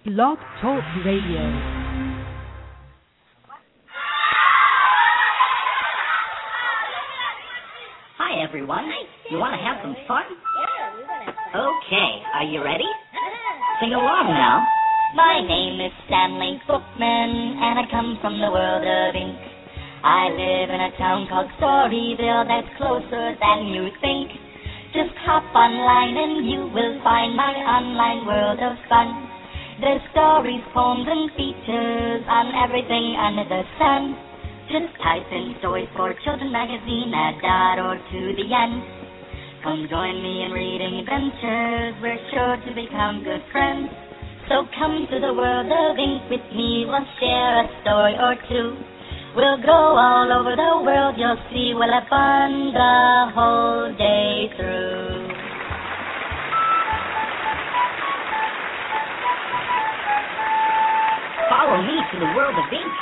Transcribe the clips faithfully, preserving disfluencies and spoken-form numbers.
Blog Talk Radio. Hi, everyone. You want to have some fun? Okay, are you ready? Sing along now. My name is Stanley Bookman, and I come from the world of ink. I live in a town called Storyville that's closer than you think. Just hop online and you will find my online world of fun. There's stories, poems, and features on everything under the sun. Just type in Stories for Children magazine, add dot or to the end. Come join me in reading adventures, we're sure to become good friends. So come to the world of ink with me, we'll share a story or two. We'll go all over the world, you'll see we'll have fun the whole day through. Follow me to the world of ink.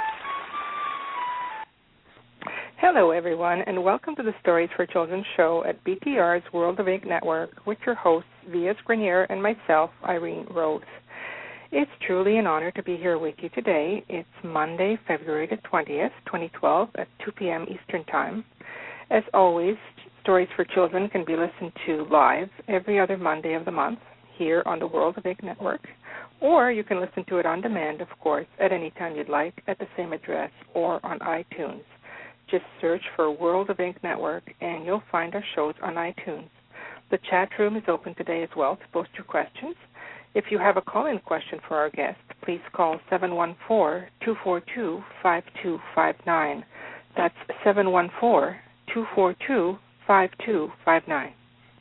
Hello, everyone, and welcome to the Stories for Children show at B T R's World of Ink Network with your hosts, V S Grenier and myself, Irene Rhodes. It's truly an honor to be here with you today. It's Monday, February the twentieth, twenty twelve at two p.m. Eastern Time. As always, Stories for Children can be listened to live every other Monday of the month here on the World of Ink Network, or you can listen to it on demand, of course, at any time you'd like at the same address or on iTunes. Just search for World of Ink Network and you'll find our shows on iTunes. The chat room is open today as well to post your questions. If you have a call-in question for our guest, please call seven one four, two four two, five two five nine. That's seven one four, two four two, five two five nine.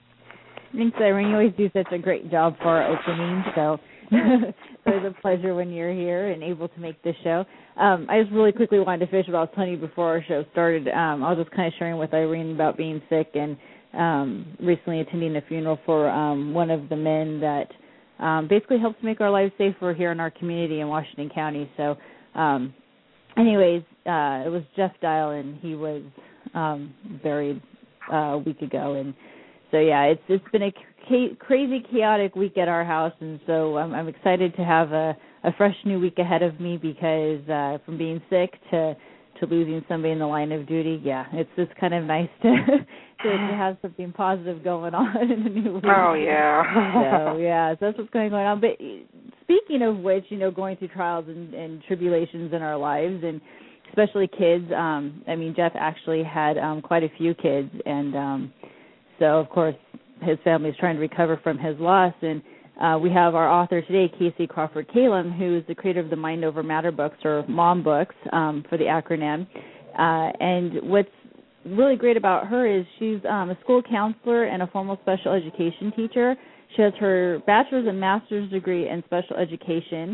Thanks, Irene. You always do such a great job for our opening, so it's always a pleasure when you're here and able to make this show. Um, I just really quickly wanted to finish what I was telling you before our show started. Um, I was just kind of sharing with Irene about being sick and um, recently attending a funeral for um, one of the men that um, basically helps make our lives safer here in our community in Washington County. So um, anyways, uh, it was Jeff Dial, and he was um, buried uh, a week ago, and so, yeah, it's it's been a ca- crazy, chaotic week at our house, and so I'm, I'm excited to have a, a fresh new week ahead of me because uh, from being sick to, to losing somebody in the line of duty, yeah, it's just kind of nice to, to to have something positive going on in the new week. Oh, yeah. So, yeah, so that's what's going on. But speaking of which, you know, going through trials and, and tribulations in our lives, and especially kids, um, I mean, Jeff actually had um, quite a few kids, and um so, of course, his family is trying to recover from his loss. And uh, we have our author today, Casey Crawford Kalem, who is the creator of the Mind Over Matter books, or MOM books um, for the acronym. Uh, and what's really great about her is she's um, a school counselor and a formal special education teacher. She has her bachelor's and master's degree in special education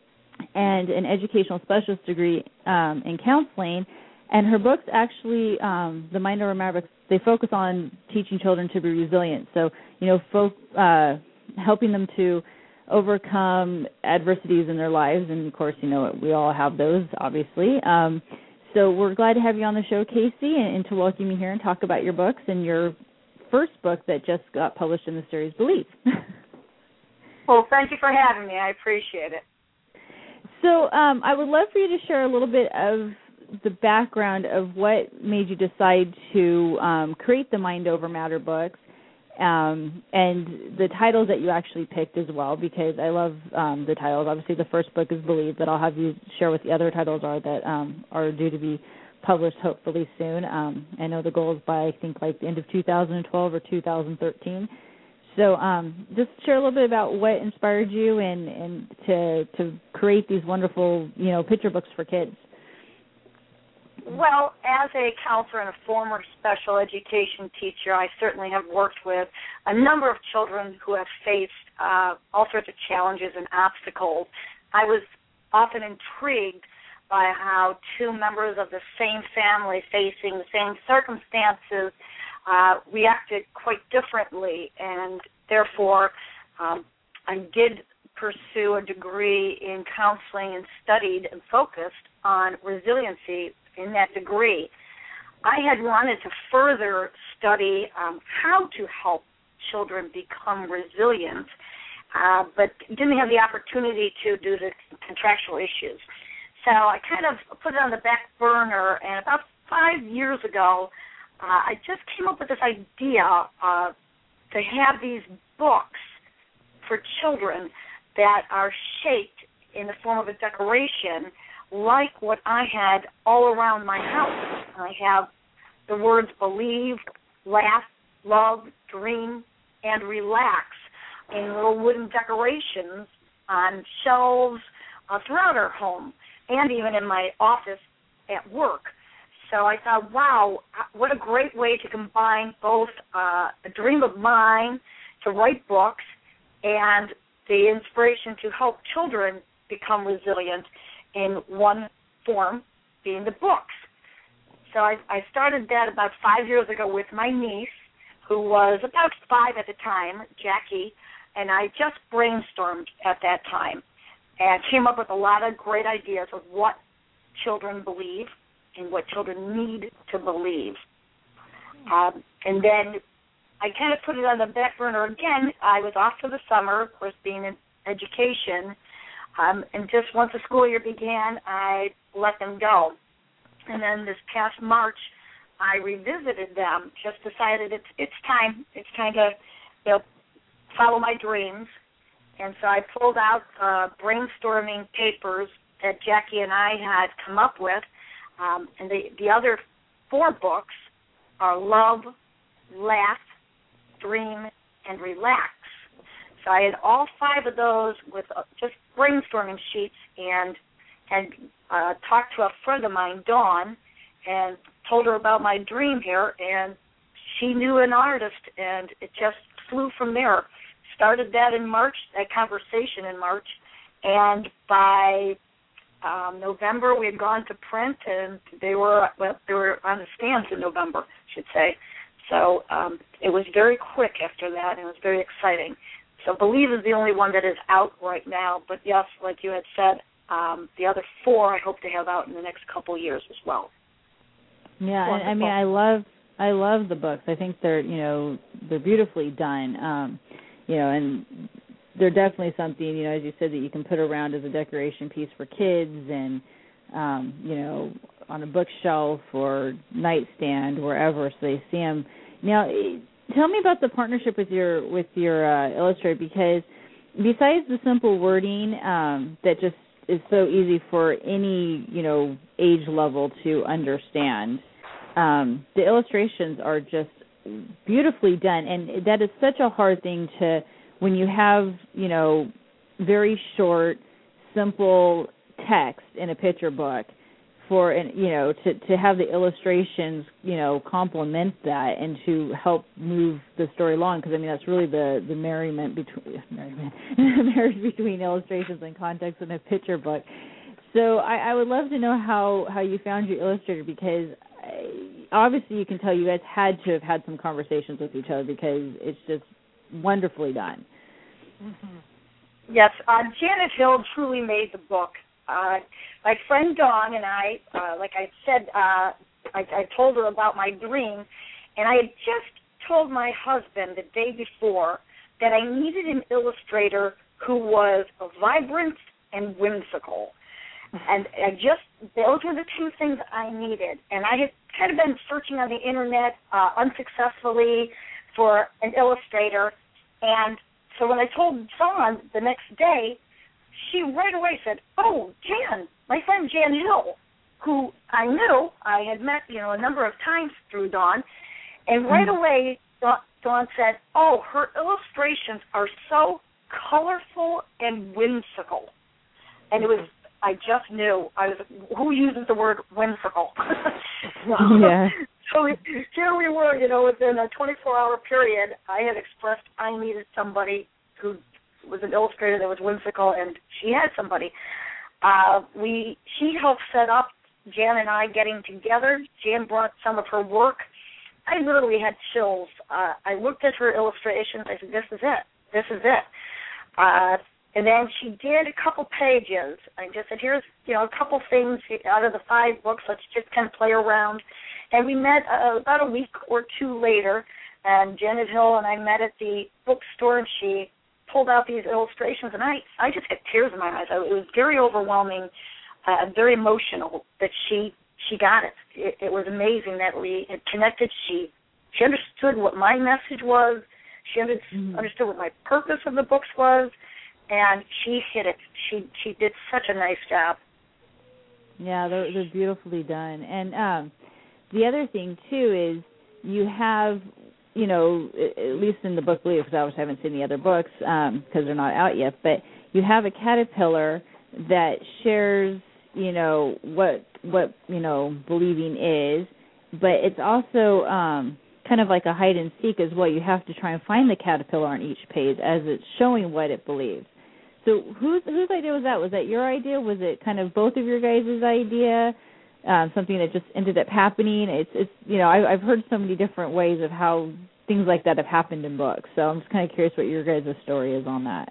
and an educational specialist degree um, in counseling. And her books actually, um, the Mind Over Matter books, they focus on teaching children to be resilient. So, you know, folk, uh, helping them to overcome adversities in their lives. And, of course, you know, we all have those, obviously. Um, so we're glad to have you on the show, Casey, and, and to welcome you here and talk about your books and your first book that just got published in the series, Believe. Well, thank you for having me. I appreciate it. So um, I would love for you to share a little bit of the background of what made you decide to um, create the Mind Over Matter books, um, and the titles that you actually picked as well, because I love um, the titles. Obviously, the first book is Believe, but I'll have you share what the other titles are that um, are due to be published hopefully soon. Um, I know the goal is by, I think, like the end of two thousand twelve or two thousand thirteen. So um, just share a little bit about what inspired you and, and to to create these wonderful, you know, picture books for kids. Well, as a counselor and a former special education teacher, I certainly have worked with a number of children who have faced uh, all sorts of challenges and obstacles. I was often intrigued by how two members of the same family facing the same circumstances uh, reacted quite differently, and therefore um, I did pursue a degree in counseling and studied and focused on resiliency in that degree. I had wanted to further study um, how to help children become resilient uh, but didn't have the opportunity to due to contractual issues. So I kind of put it on the back burner, and about five years ago, uh, I just came up with this idea uh, to have these books for children that are shaped in the form of a decoration like what I had all around my house. I have the words believe, laugh, love, dream, and relax in little wooden decorations on shelves uh, throughout our home and even in my office at work. So I thought, wow, what a great way to combine both uh, a dream of mine to write books and the inspiration to help children become resilient in one form, being the books. So I, I started that about five years ago with my niece, who was about five at the time, Jackie, and I just brainstormed at that time and came up with a lot of great ideas of what children believe and what children need to believe. Um, and then I kind of put it on the back burner again. I was off for the summer, of course, being in education, um, and just once the school year began, I let them go. And then this past March, I revisited them, just decided it's it's time. It's time to, you know, follow my dreams. And so I pulled out uh, brainstorming papers that Jackie and I had come up with. Um, and the, the other four books are Love, Laugh, Dream, and Relax. So I had all five of those with uh, just brainstorming sheets and and uh, talked to a friend of mine, Dawn, and told her about my dream here, and she knew an artist, and it just flew from there. Started that in March, that conversation in March, and by um, November we had gone to print, and they were well, they were on the stands in November, I should say. So um, it was very quick after that, and it was very exciting. So Believe is the only one that is out right now, but yes, like you had said, um, the other four I hope to have out in the next couple years as well. Yeah, and, I mean, I love I love the books. I think they're you know they're beautifully done. Um, you know, and they're definitely something you know as you said that you can put around as a decoration piece for kids, and um, you know on a bookshelf or nightstand wherever, so they see them. Now, tell me about the partnership with your with your uh, illustrator, because besides the simple wording um, that just is so easy for any, you know, age level to understand. Um, the illustrations are just beautifully done, and that is such a hard thing to, when you have, you know, very short, simple text in a picture book, for, an, you know, to, to have the illustrations, you know, complement that and to help move the story along, because, I mean, that's really the, the merriment between, merriment, marriage between illustrations and context in a picture book. So I, I would love to know how, how you found your illustrator, because I, obviously you can tell you guys had to have had some conversations with each other, because it's just wonderfully done. Mm-hmm. Yes, uh, Janet Hill truly made the book. Uh, my friend Dawn and I, uh, like I said, uh, I, I told her about my dream, and I had just told my husband the day before that I needed an illustrator who was vibrant and whimsical. And I just, those were the two things I needed. And I had kind of been searching on the Internet uh, unsuccessfully for an illustrator. And so when I told Dawn the next day, she right away said, oh, Jan, my friend Jan Hill, who I knew, I had met, you know, a number of times through Dawn, and right mm-hmm. away Dawn said, oh, her illustrations are so colorful and whimsical. And it was, I just knew, I was, who uses the word whimsical? so, yeah. so we, here we were, you know, within a twenty-four hour period, I had expressed I needed somebody who was an illustrator that was whimsical, and she had somebody. Uh, we she helped set up Jan and I getting together. Jan brought some of her work. I literally had chills. Uh, I looked at her illustrations. I said, "This is it. This is it." Uh, and then she did a couple pages. I just said, "Here's you know a couple things out of the five books. Let's just kind of play around." And we met uh, about a week or two later, and Janet Hill and I met at the bookstore, and she pulled out these illustrations, and I, I just had tears in my eyes. I, it was very overwhelming, uh, very emotional that she she got it. it. It was amazing that we had connected. She she understood what my message was. She under, mm-hmm. understood what my purpose of the books was, and she hit it. She she did such a nice job. Yeah, they're, they're beautifully done. And um, the other thing, too, is you have, you know, at least in the book, because I obviously haven't seen the other books because um, they're not out yet, but you have a caterpillar that shares, you know, what, what you know, believing is, but it's also um, kind of like a hide and seek as well. You have to try and find the caterpillar on each page as it's showing what it believes. So whose whose idea was that? Was that your idea? Was it kind of both of your guys' idea? Um, something that just ended up happening? It's it's you know I, I've heard so many different ways of how things like that have happened in books. So I'm just kind of curious what your guys' story is on that.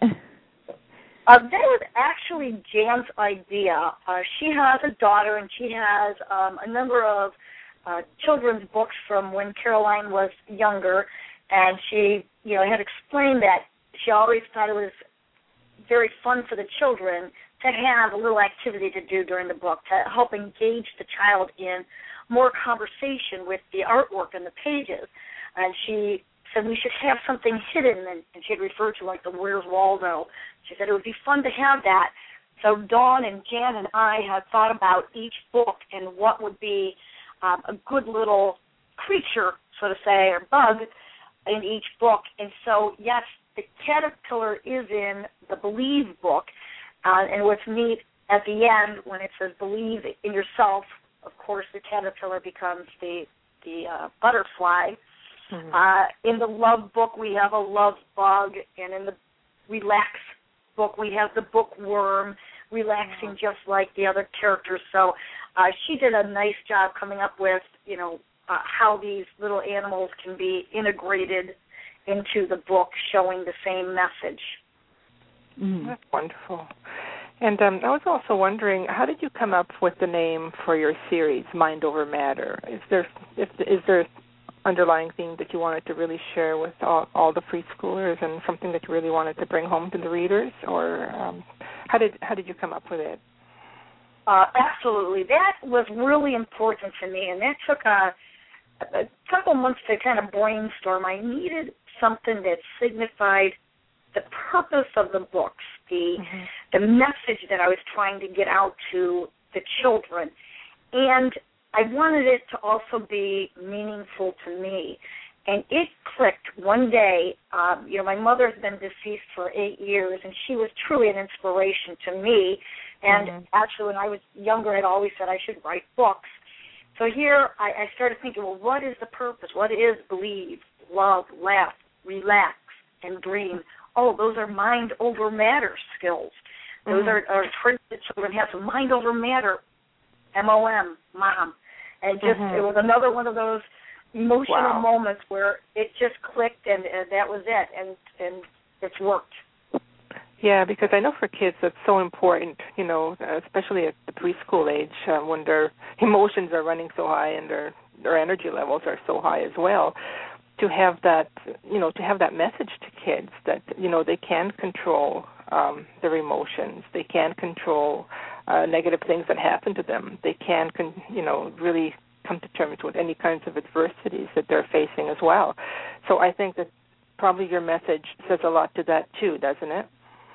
Uh, that was actually Jan's idea. Uh, she has a daughter, and she has um, a number of uh, children's books from when Caroline was younger, and she you know had explained that she always thought it was very fun for the children to have a little activity to do during the book to help engage the child in more conversation with the artwork and the pages. And she said we should have something hidden, and, and she had referred to like the Where's Waldo. She said it would be fun to have that. So Dawn and Jan and I had thought about each book and what would be um, a good little creature, so to say, or bug in each book. And so, yes, the caterpillar is in the Believe book, uh, and what's neat at the end when it says believe in yourself, of course the caterpillar becomes the the uh, butterfly. Mm-hmm. Uh, in the Love book we have a love bug, and in the Relax book we have the bookworm, relaxing mm-hmm. just like the other characters. So uh, she did a nice job coming up with, you know, uh, how these little animals can be integrated into the book, showing the same message. Mm. That's wonderful. And um, I was also wondering, how did you come up with the name for your series, Mind Over Matter? Is there if, is there underlying theme that you wanted to really share with all, all the preschoolers, and something that you really wanted to bring home to the readers, or um, how did how did you come up with it? Uh, absolutely, that was really important to me, and that took a, a couple months to kind of brainstorm. I needed something that signified the purpose of the books, the mm-hmm. the message that I was trying to get out to the children. And I wanted it to also be meaningful to me. And it clicked one day. Um, you know, my mother has been deceased for eight years, and she was truly an inspiration to me. And mm-hmm. actually, when I was younger, I'd always said I should write books. So here I, I started thinking, well, what is the purpose? What is believe, love, laugh, relax, and dream? Oh, those are mind over matter skills. Those mm-hmm. are, are traits that children have. So mind over matter, M O M, mom. And just mm-hmm. it was another one of those emotional wow. moments where it just clicked, and, and that was it, and and it's worked. Yeah, because I know for kids it's so important, you know, especially at the preschool age uh, when their emotions are running so high and their their energy levels are so high as well, to have that, you know, to have that message to kids that, you know, they can control um, their emotions, they can control uh, negative things that happen to them, they can, con- you know, really come to terms with any kinds of adversities that they're facing as well. So I think that probably your message says a lot to that too, doesn't it?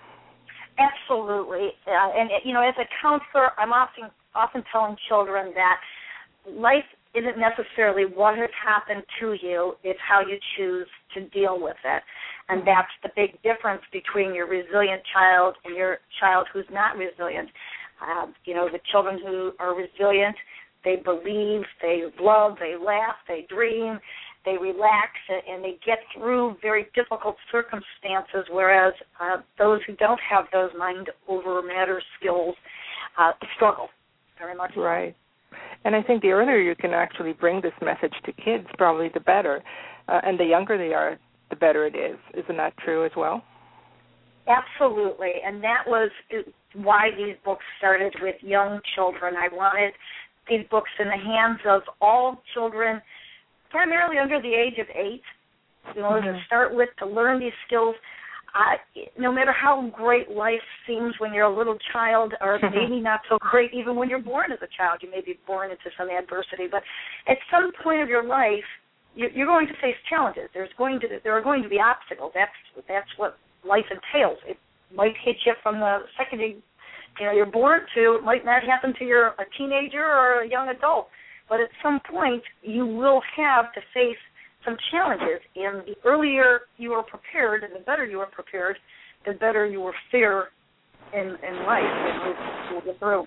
Absolutely. Uh, and, you know, as a counselor, I'm often often telling children that life isn't necessarily what has happened to you, it's how you choose to deal with it. And that's the big difference between your resilient child and your child who's not resilient. Uh, you know, the children who are resilient, they believe, they love, they laugh, they dream, they relax, and they get through very difficult circumstances, whereas uh, those who don't have those mind over matter skills uh, struggle very much. Right. And I think the earlier you can actually bring this message to kids, probably the better. Uh, and the younger they are, the better it is. Isn't that true as well? Absolutely. And that was why these books started with young children. I wanted these books in the hands of all children, primarily under the age of eight, in order mm-hmm. to start with, to learn these skills. I, no matter how great life seems when you're a little child, or maybe not so great even when you're born as a child, you may be born into some adversity, but at some point of your life, you're going to face challenges. There's going to there are going to be obstacles. That's that's what life entails. It might hit you from the second you, you know you're born to. It might not happen to you're a teenager or a young adult, but at some point you will have to face some challenges. And the earlier you are prepared, and the better you are prepared, the better you will fare in in life and you'll get through.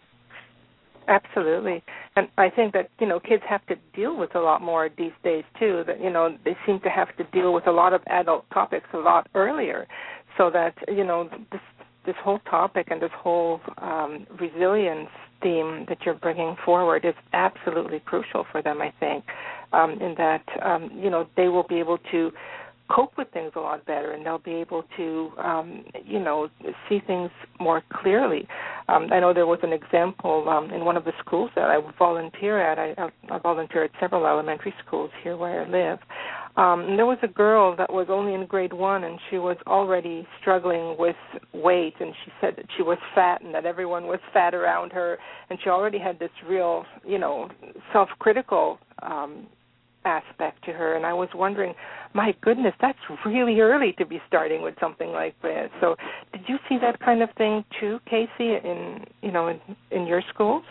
Absolutely. And I think that, you know, kids have to deal with a lot more these days, too, that, you know, they seem to have to deal with a lot of adult topics a lot earlier, so that, you know, this this whole topic and this whole um, resilience theme that you're bringing forward is absolutely crucial for them, I think, um, in that, um, you know, they will be able to cope with things a lot better, and they'll be able to, um, you know, see things more clearly. Um, I know there was an example um, in one of the schools that I volunteer at. I, I volunteer at several elementary schools here where I live. Um, and there was a girl that was only in grade one, and she was already struggling with weight, and she said that she was fat and that everyone was fat around her, and she already had this real, you know, self-critical um aspect to her, and I was wondering, my goodness, that's really early to be starting with something like this. So did you see that kind of thing too, Casey, in, you know, in, in your schools?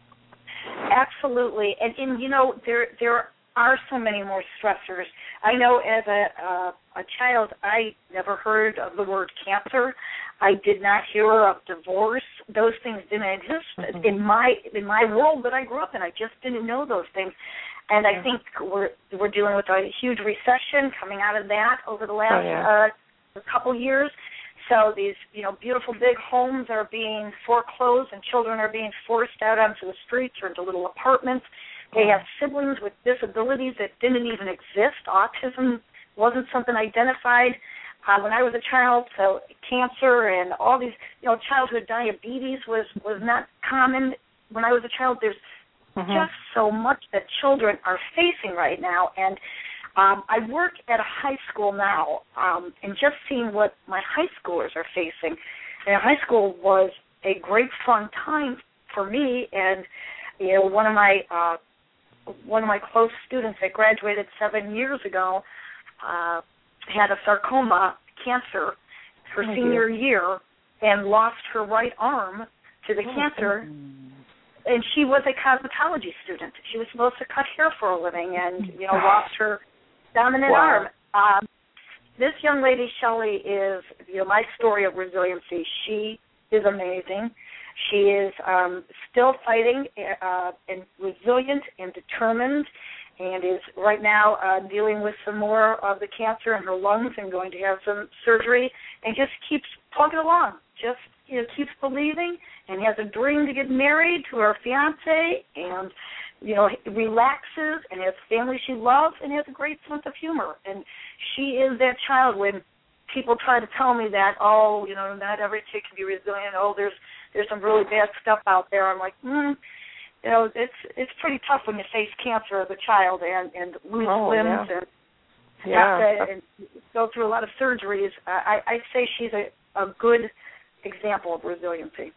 Absolutely. And, and you know, there there are so many more stressors. I know as a uh, a child, I never heard of the word cancer. I did not hear of divorce. Those things didn't exist mm-hmm. in my in my world that I grew up in. I just didn't know those things. And I think we're we're dealing with a huge recession coming out of that over the last oh, yeah. uh, couple years. So these, you know, beautiful big homes are being foreclosed, and children are being forced out onto the streets or into little apartments. They have siblings with disabilities that didn't even exist. Autism wasn't something identified uh, when I was a child. So cancer and all these, you know, childhood diabetes was was not common when I was a child. There's Mm-hmm. just so much that children are facing right now. And um, I work at a high school now, um, and just seeing what my high schoolers are facing. And high school was a great fun time for me. And you know, one of my uh, one of my close students that graduated seven years ago uh, had a sarcoma, cancer, her oh, senior dear. year, and lost her right arm to the oh, cancer. Oh. And she was a cosmetology student. She was supposed to cut hair for a living, and you know, lost her dominant wow. arm. Um, this young lady, Shelley, is you know my story of resiliency. She is amazing. She is um, still fighting uh, and resilient and determined, and is right now uh, dealing with some more of the cancer in her lungs and going to have some surgery, and just keeps plugging along. Just you know, keeps believing, and has a dream to get married to her fiance, and you know, relaxes and has family she loves, and has a great sense of humor. And she is that child when people try to tell me that, oh, you know, not every kid can be resilient. Oh, there's there's some really bad stuff out there. I'm like, hmm, you know, it's it's pretty tough when you face cancer as a child and and lose oh, limbs yeah. and yeah. have to and go through a lot of surgeries. I I say she's a a good example of resiliency.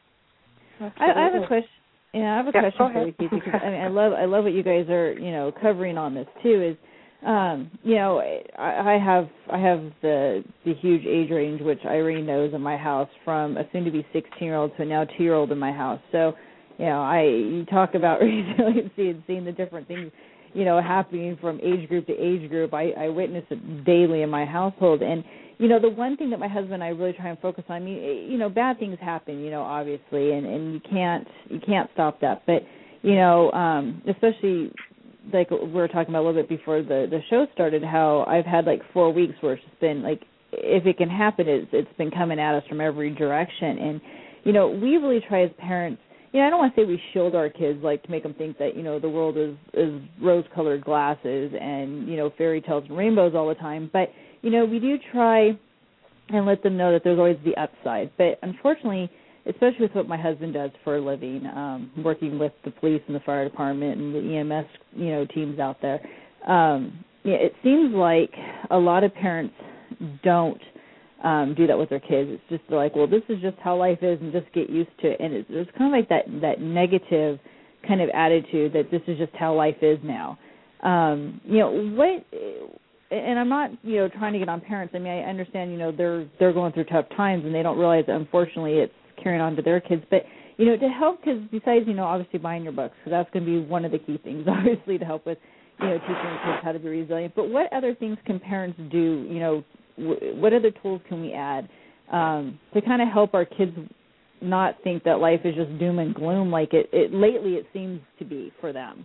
I, I have a question. Yeah, I have a yeah, question for you, Casey, because I mean, I love, I love what you guys are, you know, covering on this too. Is, um, you know, I, I have, I have the the huge age range, which Irene knows in my house, from a soon-to-be sixteen-year-old to a now two-year-old in my house. So, you know, I you talk about resiliency and seeing the different things, you know, happening from age group to age group. I, I witness it daily in my household, and you know, the one thing that my husband and I really try and focus on, I mean, you know, bad things happen, you know, obviously, and, and you can't you can't stop that. But, you know, um, especially like we were talking about a little bit before the, the show started, how I've had like four weeks where it's just been like, if it can happen, it's, it's been coming at us from every direction. And, you know, we really try as parents, you know, I don't want to say we shield our kids, like to make them think that, you know, the world is, is rose-colored glasses and, you know, fairy tales and rainbows all the time. But, you know, we do try and let them know that there's always the upside. But unfortunately, especially with what my husband does for a living, um, working with the police and the fire department and the E M S, you know, teams out there, um, yeah, it seems like a lot of parents don't um, do that with their kids. It's just like, well, this is just how life is, and just get used to it. And it's, it's kind of like that that negative kind of attitude that this is just how life is now. Um, you know, what, and I'm not, you know, trying to get on parents. I mean, I understand, you know, they're they're going through tough times, and they don't realize that, unfortunately, it's carrying on to their kids. But, you know, to help, because besides, you know, obviously buying your books, because that's going to be one of the key things, obviously, to help with, you know, teaching the kids how to be resilient. But what other things can parents do, you know, w- what other tools can we add um, to kind of help our kids not think that life is just doom and gloom like it, it lately it seems to be for them?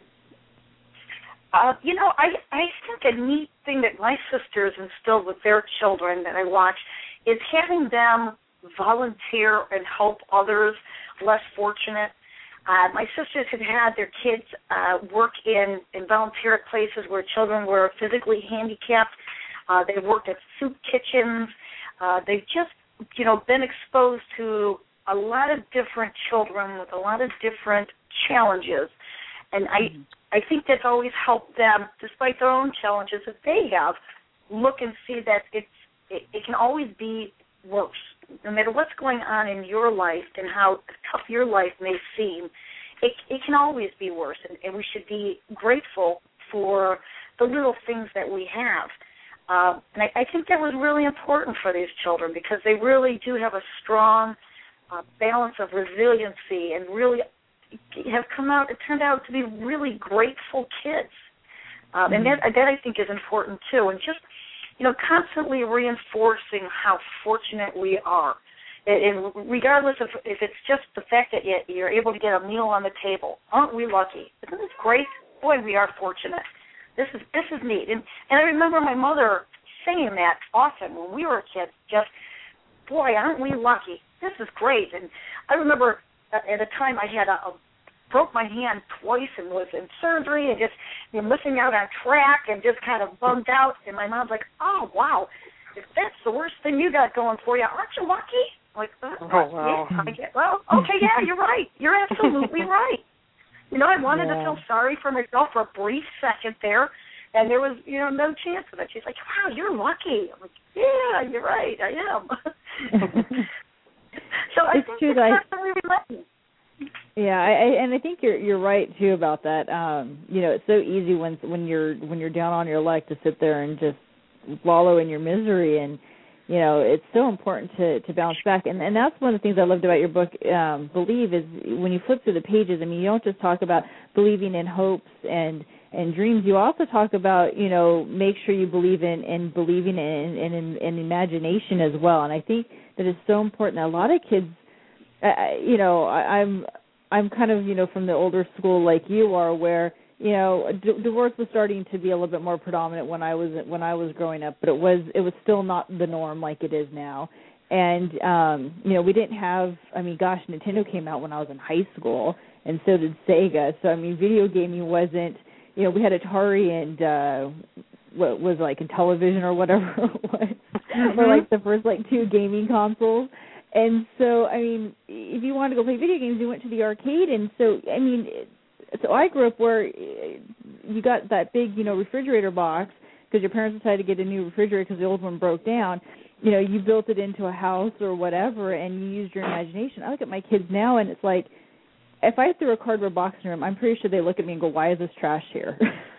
Uh, you know, I I think a neat thing that my sisters instilled with their children that I watch is having them volunteer and help others less fortunate. Uh, my sisters had had their kids uh, work in, in volunteer at places where children were physically handicapped. Uh, they worked at soup kitchens. Uh, they've just, you know, been exposed to a lot of different children with a lot of different challenges. And I I think that's always helped them, despite their own challenges that they have, look and see that it's it, it can always be worse. No matter what's going on in your life and how tough your life may seem, it, it can always be worse. And, and we should be grateful for the little things that we have. Uh, and I, I think that was really important for these children because they really do have a strong uh, balance of resiliency and really have come out, it turned out to be really grateful kids. Um, and that, that I think is important too. And just, you know, constantly reinforcing how fortunate we are. And, and regardless of if it's just the fact that you're able to get a meal on the table, aren't we lucky? Isn't this great? Boy, we are fortunate. This is this is neat. And, and I remember my mother saying that often when we were kids, just, boy, aren't we lucky? This is great. And I remember at a time I had a, a broke my hand twice and was in surgery and just, you know, missing out on track and just kind of bummed out. And my mom's like, oh, wow, if that's the worst thing you got going for you, aren't you lucky? I'm like, uh, oh, wow. Yeah, I get, well, okay, yeah, you're right. You're absolutely right. You know, I wanted yeah. to feel sorry for myself for a brief second there, and there was, you know, no chance of it. She's like, wow, you're lucky. I'm like, yeah, you're right, I am. So I it's think true it's that constantly related. Yeah, I, I, and I think you're you're right too about that. Um, you know, it's so easy when when you're when you're down on your luck to sit there and just wallow in your misery, and you know, it's so important to, to bounce back. And and that's one of the things I loved about your book, um, Believe, is when you flip through the pages. I mean, you don't just talk about believing in hopes and and dreams. You also talk about, you know, make sure you believe in and believing in in, in in imagination as well. And I think that is so important. A lot of kids. I, you know, I, I'm I'm kind of, you know, from the older school like you are, where, you know, d- divorce was starting to be a little bit more predominant when I was when I was growing up, but it was it was still not the norm like it is now. And um, you know, we didn't have. I mean, gosh, Nintendo came out when I was in high school, and so did Sega. So I mean, video gaming wasn't. You know, we had Atari and uh, what was it, like Intellivision or whatever it was, mm-hmm. or like the first like two gaming consoles. And so, I mean, if you wanted to go play video games, you went to the arcade. And so, I mean, so I grew up where you got that big, you know, refrigerator box because your parents decided to get a new refrigerator because the old one broke down. You know, you built it into a house or whatever, and you used your imagination. I look at my kids now, and it's like, if I threw a cardboard box in them, I'm pretty sure they look at me and go, why is this trash here?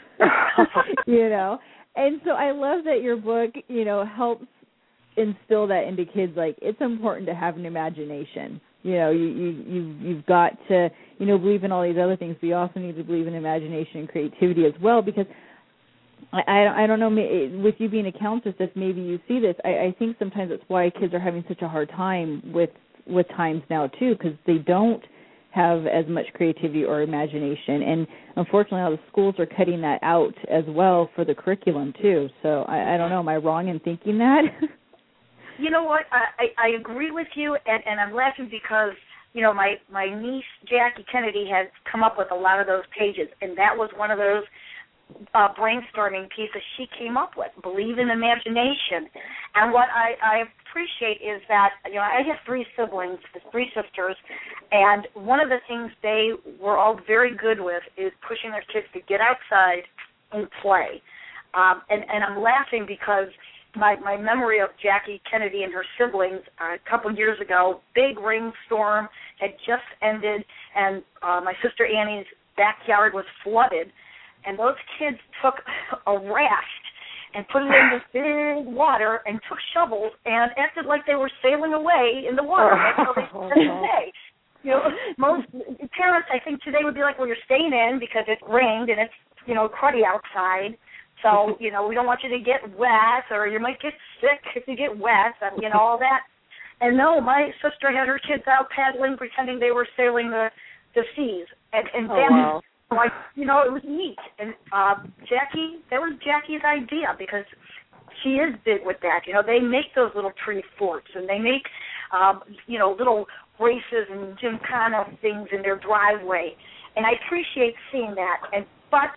You know? And so I love that your book, you know, helps instill that into kids. Like, it's important to have an imagination. You know, you, you, you, you've got to, you know, believe in all these other things, but you also need to believe in imagination and creativity as well, because I, I, I don't know, with you being a counselor, if maybe you see this, I, I think sometimes that's why kids are having such a hard time with, with times now, too, because they don't have as much creativity or imagination. And unfortunately, all the schools are cutting that out as well for the curriculum, too. So I, I don't know, am I wrong in thinking that? You know what? I, I agree with you, and, and I'm laughing because, you know, my, my niece, Jackie Kennedy, has come up with a lot of those pages, and that was one of those uh, brainstorming pieces she came up with, believe in imagination. And what I, I appreciate is that, you know, I have three siblings, three sisters, and one of the things they were all very good with is pushing their kids to get outside and play. Um, and, and I'm laughing because my, my memory of Jackie Kennedy and her siblings uh, a couple years ago, big rainstorm had just ended, and uh, my sister Annie's backyard was flooded, and those kids took a raft and put it in this big water and took shovels and acted like they were sailing away in the water. That's how they spent the day. You know, most parents, I think, today would be like, well, you're staying in because it rained and it's, you know, cruddy outside. So, you know, we don't want you to get wet, or you might get sick if you get wet, and, you know, all that. And no, my sister had her kids out paddling, pretending they were sailing the, the seas. And, and oh, that, wow. like, you know, it was neat. And uh, Jackie, that was Jackie's idea, because she is big with that. You know, they make those little tree forts, and they make, um, you know, little races and gymkhana things in their driveway. And I appreciate seeing that. And but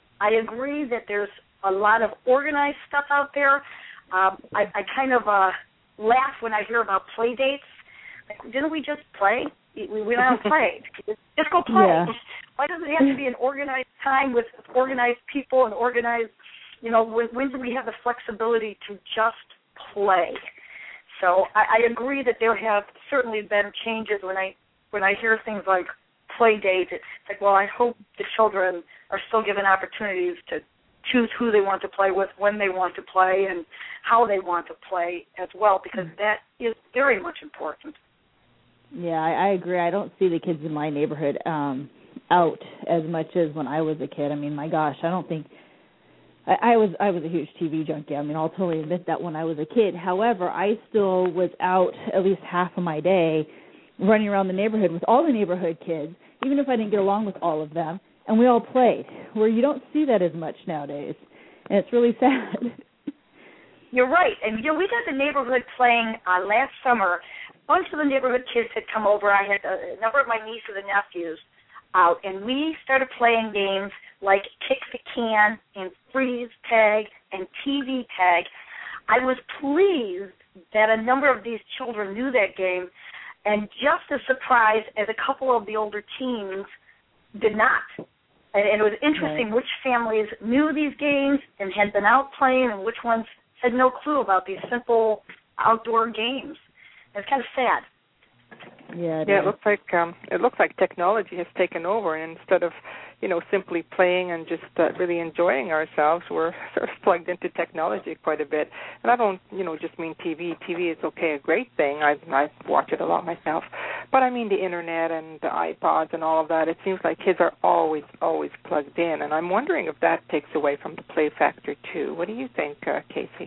I agree that there's a lot of organized stuff out there. Um, I, I kind of uh, laugh when I hear about play dates. Like, didn't we just play? We, we don't play. Just go play. Yeah. Why does it have to be an organized time with organized people and organized, you know, when, when do we have the flexibility to just play? So I, I agree that there have certainly been changes when I when I hear things like play dates. It's like, well, I hope the children are still given opportunities to choose who they want to play with, when they want to play, and how they want to play as well, because that is very much important. Yeah, I, I agree. I don't see the kids in my neighborhood um, out as much as when I was a kid. I mean, my gosh, I don't think I, I was I was a huge T V junkie. I mean, I'll totally admit that when I was a kid. However, I still was out at least half of my day running around the neighborhood with all the neighborhood kids, even if I didn't get along with all of them. And we all played, where you don't see that as much nowadays, and it's really sad. You're right. And, you know, we got the neighborhood playing uh, last summer. A bunch of the neighborhood kids had come over. I had a, a number of my nieces and nephews out, and we started playing games like Kick the Can and Freeze Tag and T V Tag. I was pleased that a number of these children knew that game, and just as surprised as a couple of the older teens did not. And, and it was interesting right. which families knew these games and had been out playing, and which ones had no clue about these simple outdoor games. It's kind of sad. Yeah, it, yeah, is. it looks like um, it looks like technology has taken over, and instead of, you know, simply playing and just uh, really enjoying ourselves, we're sort of plugged into technology quite a bit. And I don't, you know, just mean T V. T V is okay, a great thing. I I watch it a lot myself, but I mean the internet and the iPods and all of that. It seems like kids are always always plugged in, and I'm wondering if that takes away from the play factor too. What do you think, uh, Casey?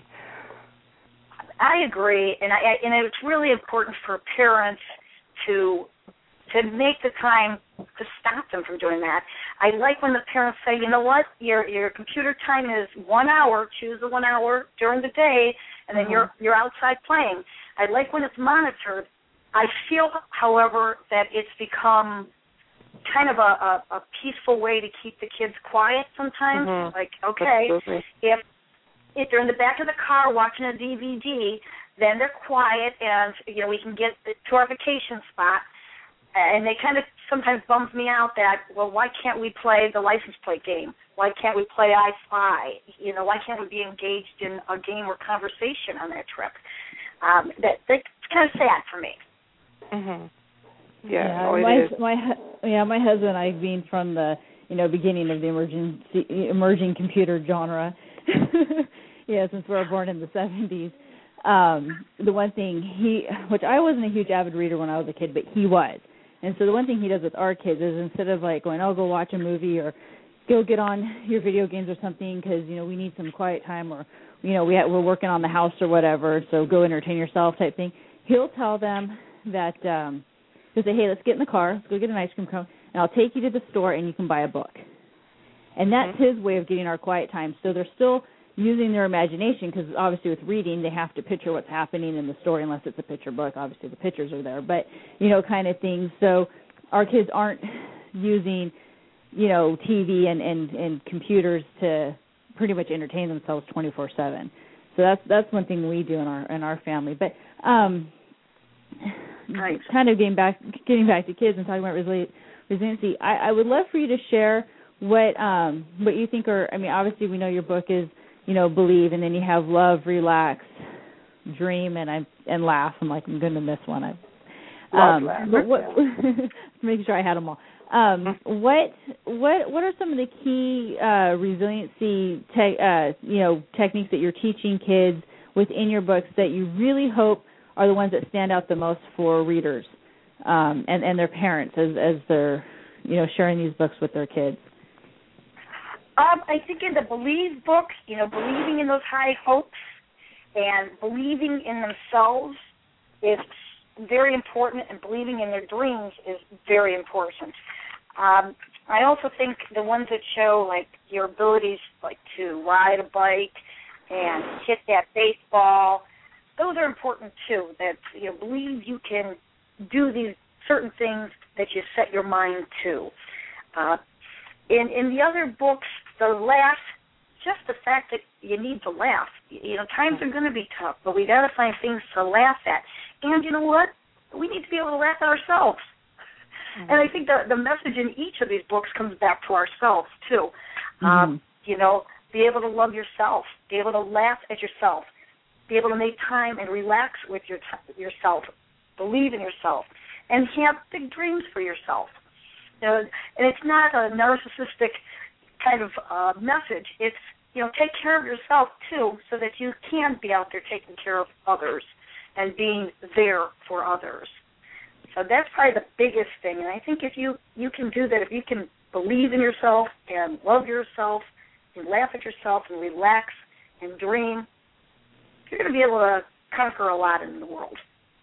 I agree, and I and it's really important for parents to to make the time to stop them from doing that. I like when the parents say, you know what, your your computer time is one hour. Choose the one hour during the day, and then mm-hmm. you're you're outside playing. I like when it's monitored. I feel, however, that it's become kind of a, a, a peaceful way to keep the kids quiet sometimes. Mm-hmm. Like, okay, Absolutely. if if they're in the back of the car watching a D V D, then they're quiet, and you know we can get to our vacation spot. And they kind of sometimes bums me out that, well, why can't we play the license plate game? Why can't we play I Spy? You know, why can't we be engaged in a game or conversation on that trip? Um, that that's kind of sad for me. Mhm. Yeah, yeah oh, it my is. my yeah my husband and I, being from the you know beginning of the emerging emerging computer genre. Yeah, since we were born in the seventies. Um, the one thing he, which I wasn't a huge avid reader when I was a kid, but he was. And so the one thing he does with our kids is instead of like going, oh, go watch a movie or go get on your video games or something because, you know, we need some quiet time or, you know, we ha- we're working on the house or whatever, so go entertain yourself type thing. He'll tell them that, um, he'll say, hey, let's get in the car, let's go get an ice cream cone, and I'll take you to the store and you can buy a book. And that's mm-hmm. his way of getting our quiet time. So they're still using their imagination because obviously with reading they have to picture what's happening in the story unless it's a picture book. Obviously the pictures are there, but, you know, kind of things. So our kids aren't using, you know, T V and, and, and computers to pretty much entertain themselves twenty-four seven. So that's that's one thing we do in our in our family. But um, nice. kind of getting back getting back to kids and talking about resili- resiliency, I, I would love for you to share what um, what you think are, I mean, obviously we know your book is you know, believe, and then you have love, relax, dream, and I and laugh. I'm like, I'm going to miss one. I, um, laugh. but what, making sure I had them all. Um, what what what are some of the key uh, resiliency te- uh, you know techniques that you're teaching kids within your books that you really hope are the ones that stand out the most for readers um, and and their parents as as they're you know sharing these books with their kids? Um, I think in the Believe book, you know, believing in those high hopes and believing in themselves is very important, and believing in their dreams is very important. Um, I also think the ones that show, like, your abilities, like, to ride a bike and hit that baseball, those are important, too, that, you know, believe you can do these certain things that you set your mind to. Uh, in, in the other books, the laugh, just the fact that you need to laugh. You know, times are going to be tough, but we got to find things to laugh at. And you know what? We need to be able to laugh at ourselves. Mm-hmm. And I think the the message in each of these books comes back to ourselves, too. Mm-hmm. Um, you know, be able to love yourself, be able to laugh at yourself, be able to make time and relax with your t- yourself, believe in yourself, and have big dreams for yourself. You know, and it's not a narcissistic kind of uh, message. It's, you know, take care of yourself, too, so that you can be out there taking care of others and being there for others. So that's probably the biggest thing. And I think if you, you can do that, if you can believe in yourself and love yourself and laugh at yourself and relax and dream, you're going to be able to conquer a lot in the world.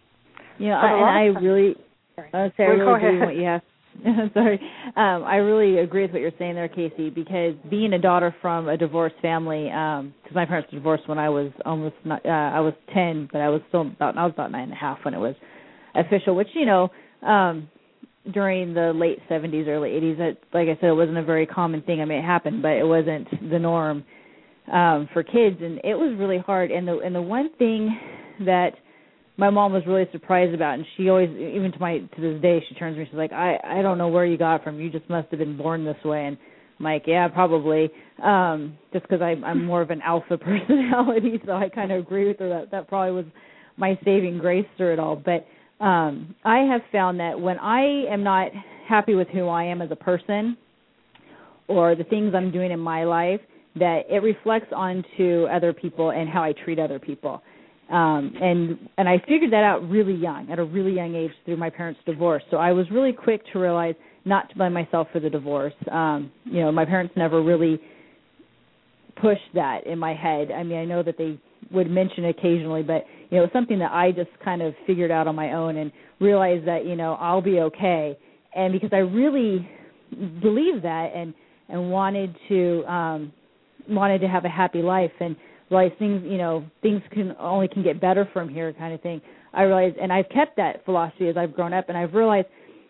Yeah, I, and I really, I would say I really agree with what you have. Sorry. Um, I really agree with what you're saying there, Casey, because being a daughter from a divorced family, because um, my parents were divorced when I was almost not, uh, I was ten, but I was still about, I was about nine and a half when it was official, which, you know, um, during the late seventies, early eighties, it, like I said, it wasn't a very common thing. I mean, it happened, but it wasn't the norm um, for kids, and it was really hard. And the and the one thing that my mom was really surprised about, and she always, even to my to this day, she turns to me, she's like, I, I don't know where you got it from. You just must have been born this way. And I'm like, yeah, probably, um, just because I'm, I'm more of an alpha personality, so I kind of agree with her that that probably was my saving grace through it all. But um, I have found that when I am not happy with who I am as a person or the things I'm doing in my life, that it reflects onto other people and how I treat other people. Um, and and I figured that out really young, at a really young age through my parents' divorce. So I was really quick to realize not to blame myself for the divorce. Um, you know, my parents never really pushed that in my head. I mean, I know that they would mention occasionally, but, you know, it's something that I just kind of figured out on my own and realized that, you know, I'll be okay. And because I really believed that and, and wanted to um, wanted to have a happy life and realize things, you know, things can only can get better from here kind of thing. I realized, and I've kept that philosophy as I've grown up, and I've realized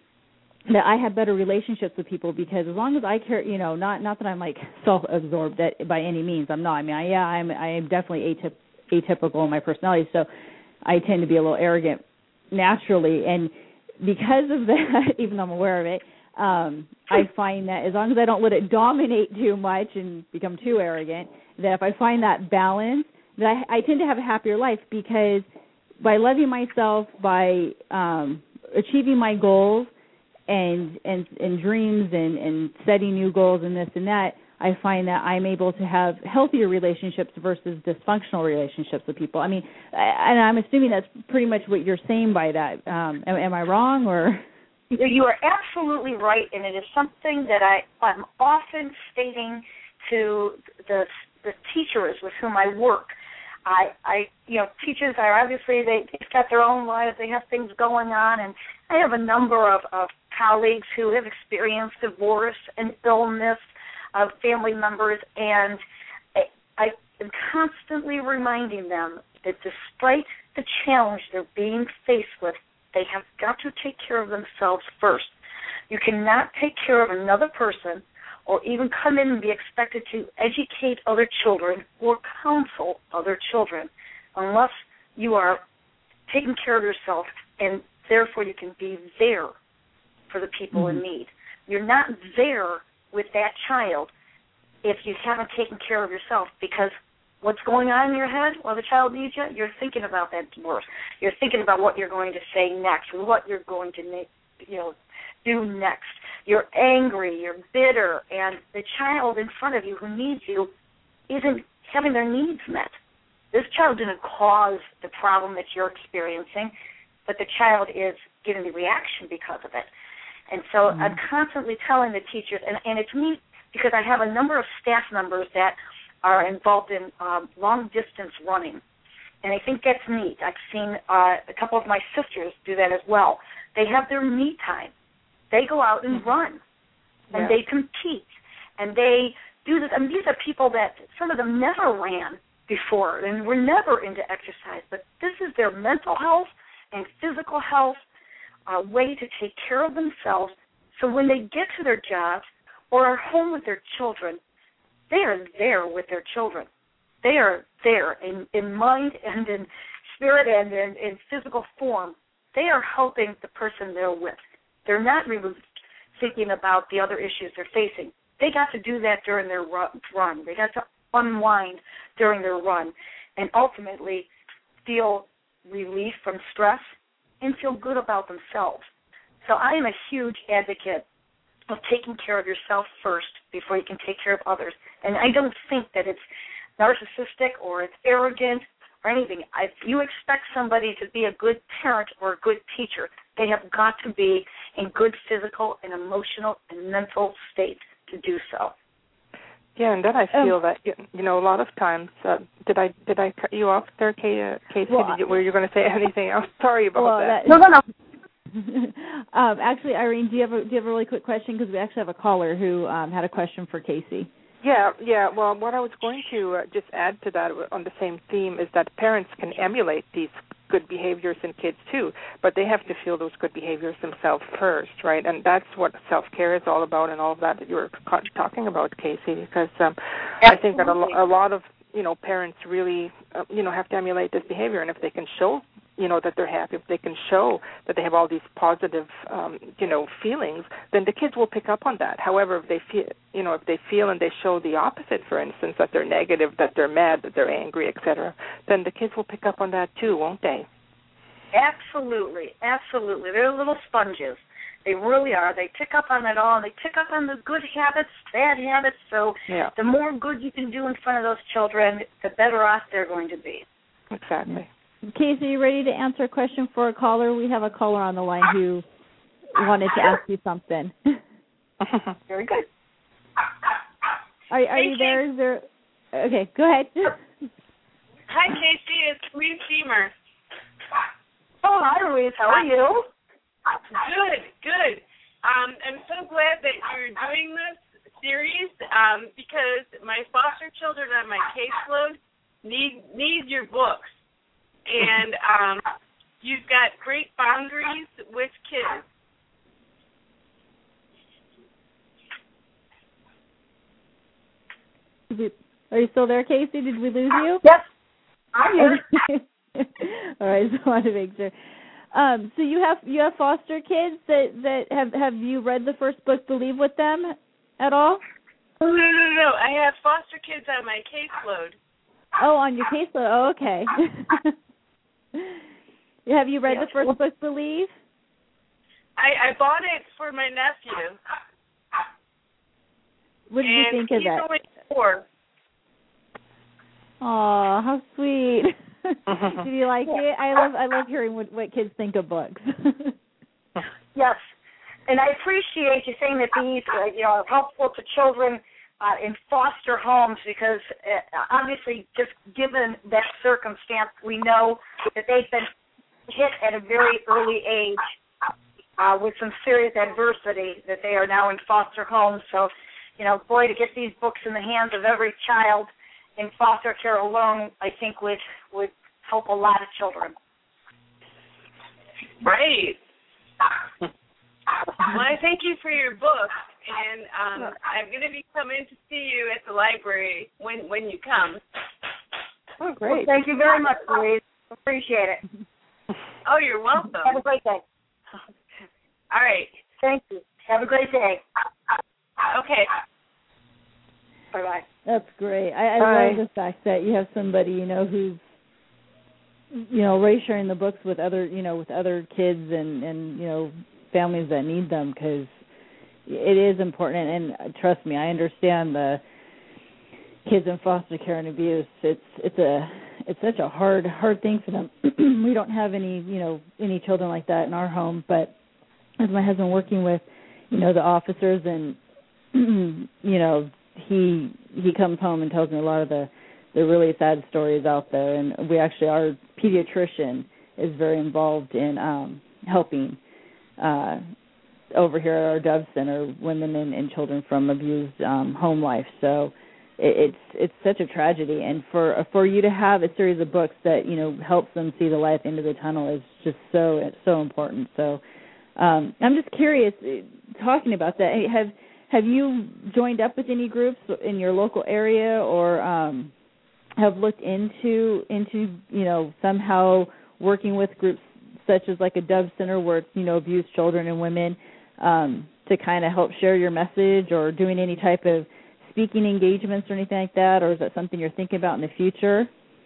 that I have better relationships with people because as long as I care, you know, not not that I'm like self-absorbed that, by any means. I'm not. I mean, I, yeah, I'm I am definitely atyp- atypical in my personality, so I tend to be a little arrogant naturally, and because of that, even though I'm aware of it, um, I find that as long as I don't let it dominate too much and become too arrogant, that if I find that balance, that I, I tend to have a happier life because by loving myself, by um, achieving my goals and and, and dreams and, and setting new goals and this and that, I find that I'm able to have healthier relationships versus dysfunctional relationships with people. I mean, and I'm assuming that's pretty much what you're saying by that. Um, am, am I wrong or? You are absolutely right, and it is something that I, I'm often stating to the the teachers with whom I work. I, I, you know, teachers are obviously, they, they've got their own lives, they have things going on, and I have a number of, of colleagues who have experienced divorce and illness of family members, and I, I am constantly reminding them that despite the challenge they're being faced with, they have got to take care of themselves first. You cannot take care of another person or even come in and be expected to educate other children or counsel other children unless you are taking care of yourself, and therefore you can be there for the people mm-hmm. in need. You're not there with that child if you haven't taken care of yourself, because what's going on in your head while the child needs you? You're thinking about that divorce. You're thinking about what you're going to say next, what you're going to make, you know, do next. You're angry, you're bitter, and the child in front of you who needs you isn't having their needs met. This child didn't cause the problem that you're experiencing, but the child is getting the reaction because of it. And so mm-hmm. I'm constantly telling the teachers, and, and it's neat because I have a number of staff members that are involved in um, long-distance running. And I think that's neat. I've seen uh, a couple of my sisters do that as well. They have their me time. They go out and run, and yeah. they compete, and they do this. I mean, these are people that some of them never ran before and were never into exercise, but this is their mental health and physical health uh, way to take care of themselves. So when they get to their jobs or are home with their children, they are there with their children. They are there in, in mind and in spirit and in, in physical form. They are helping the person they're with. They're not really thinking about the other issues they're facing. They got to do that during their run. They got to unwind during their run and ultimately feel relief from stress and feel good about themselves. So I am a huge advocate of taking care of yourself first before you can take care of others. And I don't think that it's narcissistic or it's arrogant or anything. If you expect somebody to be a good parent or a good teacher, they have got to be in good physical and emotional and mental state to do so. Yeah, and then I feel um, that you know a lot of times. Uh, did I did I cut you off there, Casey? Well, did you, were you going to say anything else? Sorry about well, that. that. No, no, no. um, actually, Irene, do you have a do you have a really quick question? Because we actually have a caller who um, had a question for Casey. Yeah, yeah. Well, what I was going to uh, just add to that on the same theme is that parents can emulate these good behaviors in kids too, but they have to feel those good behaviors themselves first, right? And that's what self-care is all about and all of that that you were talking about, Casey, because um, I think that a, lo- a lot of, you know, parents really, uh, you know, have to emulate this behavior, and if they can show, you know, that they're happy, if they can show that they have all these positive, um, you know, feelings, then the kids will pick up on that. However, if they feel, you know, if they feel and they show the opposite, for instance, that they're negative, that they're mad, that they're angry, et cetera, then the kids will pick up on that too, won't they? Absolutely, absolutely. They're little sponges. They really are. They pick up on it all, and they pick up on the good habits, bad habits. So yeah. the more good you can do in front of those children, the better off they're going to be. Exactly. Casey, are you ready to answer a question for a caller? We have a caller on the line who wanted to ask you something. Very good. Are, are hey, you there? Is there? Okay, go ahead. Hi, Casey. It's Louise Beamer. Oh, hi, Louise. How are you? Good, good. Um, I'm so glad that you're doing this series um, because my foster children on my caseload need need your books. And um, you've got great boundaries with kids. Are you still there, Casey? Did we lose you? Yes, I'm here. All right, just wanted to make sure. Um, so you have you have foster kids that, that have have you read the first book, Believe, with them at all? No, no, no, no. I have foster kids on my caseload. Oh, on your caseload. Oh, okay. Have you read yeah. the first book, Believe? I, I bought it for my nephew. What did and you think of he's that? Only four. Aw, how sweet. Did you like it? I love I love hearing what, what kids think of books. Yes, and I appreciate you saying that these uh, you know, are helpful to children uh, in foster homes because uh, obviously just given that circumstance, we know that they've been hit at a very early age uh, with some serious adversity that they are now in foster homes. So, you know, boy, to get these books in the hands of every child in foster care alone, I think would would help a lot of children. Right. Well, I thank you for your book, and um, I'm going to be coming to see you at the library when when you come. Oh, great. Well, thank you very much, Louise. Appreciate it. Oh, you're welcome. Have a great day. All right. Thank you. Have a great day. Okay. Bye-bye. That's great. I, I love the fact that you have somebody, you know, who's, you know, really sharing the books with other, you know, with other kids and, and you know, families that need them, because it is important. And, and trust me, I understand the kids in foster care and abuse. It's it's a it's such a hard hard thing for them. We don't have any, you know, any children like that in our home, but as my husband working with, you know, the officers, and you know, he he comes home and tells me a lot of the the really sad stories out there. And we actually, our pediatrician is very involved in um, helping uh, over here at our Dove Center women and, and children from abused um, home life. So it, it's it's such a tragedy, and for for you to have a series of books that, you know, helps them see the light at the end of the tunnel is just so it's so important. So um, I'm just curious, talking about that, have have you joined up with any groups in your local area, or um, have looked into into you know, somehow working with groups such as like a Dove Center where it's, you know, abused children and women, um, to kind of help share your message, or doing any type of speaking engagements or anything like that, or is that something you're thinking about in the future?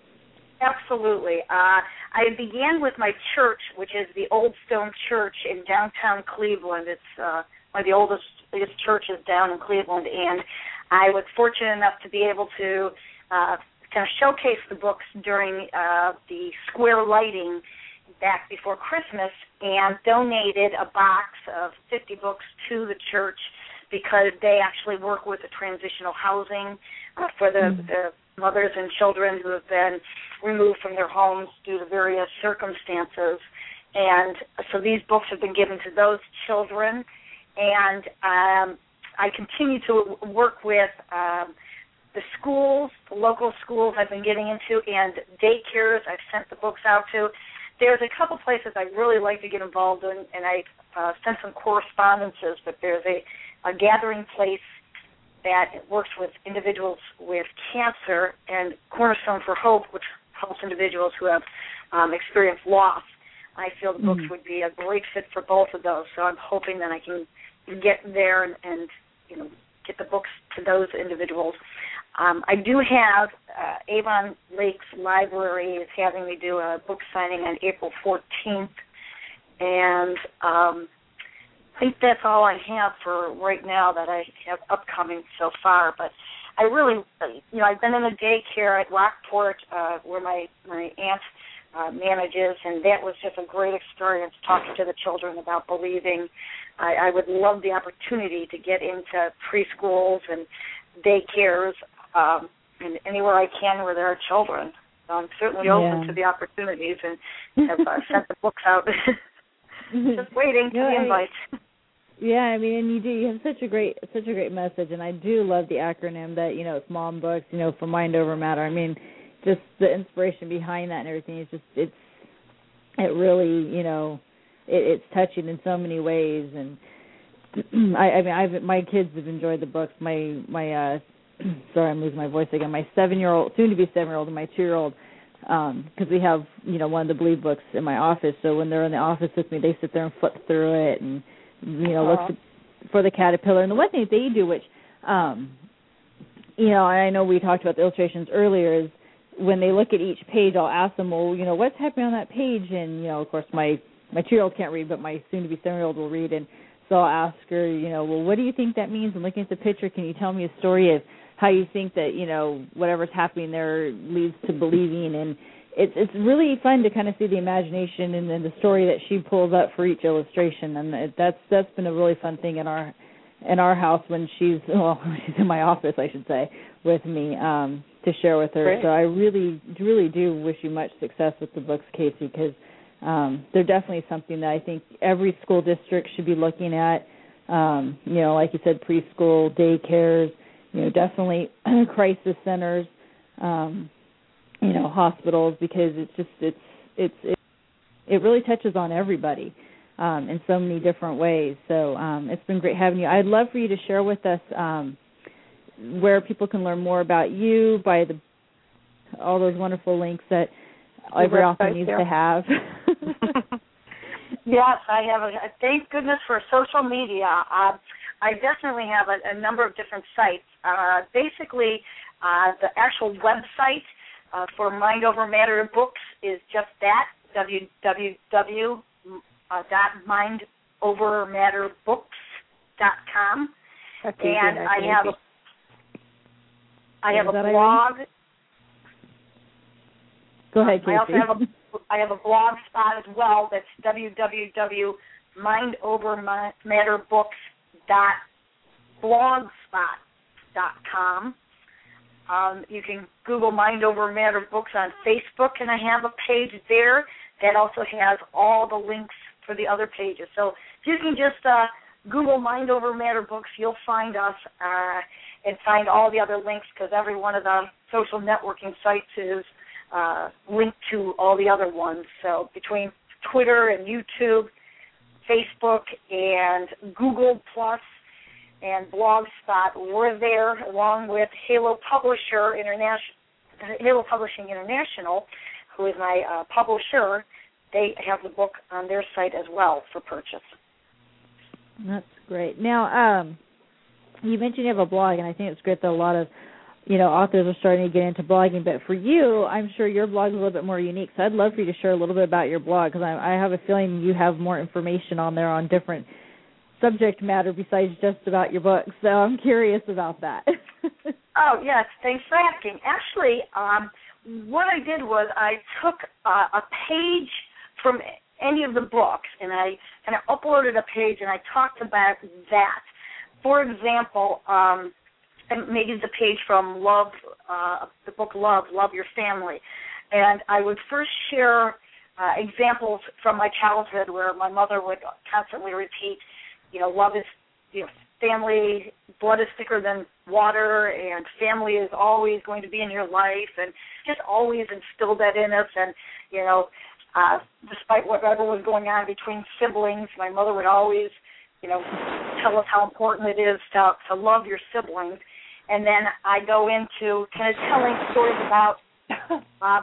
Absolutely. Uh, I began with my church, which is the Old Stone Church in downtown Cleveland. It's uh, one of the oldest, biggest churches down in Cleveland, and I was fortunate enough to be able to uh, kind of showcase the books during uh, the square lighting back before Christmas, and donated a box of fifty books to the church, because they actually work with the transitional housing uh, for the, mm-hmm. the mothers and children who have been removed from their homes due to various circumstances. And so these books have been given to those children. And um, I continue to work with um, the schools, the local schools I've been getting into, and daycares I've sent the books out to. There's a couple places I'd really like to get involved in, and I uh, sent some correspondences, but there's a a gathering place that works with individuals with cancer, and Cornerstone for Hope, which helps individuals who have um, experienced loss. I feel the books mm-hmm. would be a great fit for both of those, so I'm hoping that I can get there and, and you know, get the books to those individuals. Um, I do have uh, Avon Lakes Library is having me do a book signing on April fourteenth, and um, I think that's all I have for right now that I have upcoming so far. But I really, you know, I've been in a daycare at Rockport uh, where my, my aunt uh, manages, and that was just a great experience talking to the children about believing. I, I would love the opportunity to get into preschools and daycares um, and anywhere I can where there are children. So I'm certainly open yeah. to the opportunities, and have uh, sent the books out. Just waiting for the invites. Yeah, I mean, and you do. You have such a great, such a great message, and I do love the acronym that, you know, it's Mom Books, you know, for Mind Over Matter. I mean, just the inspiration behind that and everything is just, it's, it really, you know, it, it's touching in so many ways. And I, I mean, I've my kids have enjoyed the books. My my, uh, sorry, I'm losing my voice again. My seven-year-old, soon to be seven-year-old, and my two-year-old. Um, because we have, you know, one of the Believe books in my office. So when they're in the office with me, they sit there and flip through it and, you know, look for, for the caterpillar. And the one thing they do, which, um, you know, I know we talked about the illustrations earlier, is when they look at each page, I'll ask them, well, you know, what's happening on that page? And, you know, of course, my, my two-year-old can't read, but my soon-to-be seven-year-old will read. And so I'll ask her, you know, well, what do you think that means? And looking at the picture, can you tell me a story of how you think that, you know, whatever's happening there leads to believing? And it's it's really fun to kind of see the imagination and then the story that she pulls up for each illustration, and that's that's been a really fun thing in our in our house when she's well she's in my office, I should say, with me um, to share with her. Great. So I really really do wish you much success with the books, Casey, because um, they're definitely something that I think every school district should be looking at. Um, you know, like you said, preschool, daycares, you know, definitely crisis centers. Um, you know, hospitals, because it's just, it's, it's, it, it really touches on everybody um, in so many different ways. So um, it's been great having you. I'd love for you to share with us um, where people can learn more about you by the, all those wonderful links that every author needs to have. Yes, I have. A, thank goodness for social media. Uh, I definitely have a, a number of different sites. Uh, basically, uh, the actual website uh, for Mind Over Matter Books is just that, w w w dot mind over matter books dot com. That's and easy, I have easy. a, I have Is a blog. Go ahead, Casey. I also have a I have a blog spot as well. That's w w w dot mind over matter books dot blogspot dot com. Um, you can Google Mind Over Matter Books on Facebook, and I have a page there that also has all the links for the other pages. So if you can just uh, Google Mind Over Matter Books, you'll find us uh, and find all the other links, because every one of the social networking sites is uh, linked to all the other ones. So between Twitter and YouTube, Facebook and Google Plus and Blogspot, we're there along with Halo Publisher International, Halo Publishing International, who is my uh, publisher. They have the book on their site as well for purchase. That's great. Now, um, you mentioned you have a blog, and I think it's great that a lot of, you know, authors are starting to get into blogging. But for you, I'm sure your blog is a little bit more unique. So I'd love for you to share a little bit about your blog, because I, I have a feeling you have more information on there on different subject matter besides just about your books. So I'm curious about that. Oh, yes. Thanks for asking. Actually, um, what I did was I took uh, a page from any of the books, and I kind of uploaded a page, and I talked about that. For example, um, maybe the page from Love, uh, the book Love, Love Your Family. And I would first share uh, examples from my childhood where my mother would constantly repeat, you know, love is, you know, family, blood is thicker than water, and family is always going to be in your life, and just always instilled that in us. And, you know, uh, despite whatever was going on between siblings, my mother would always, you know, tell us how important it is to, to love your siblings. And then I go into kind of telling stories about uh,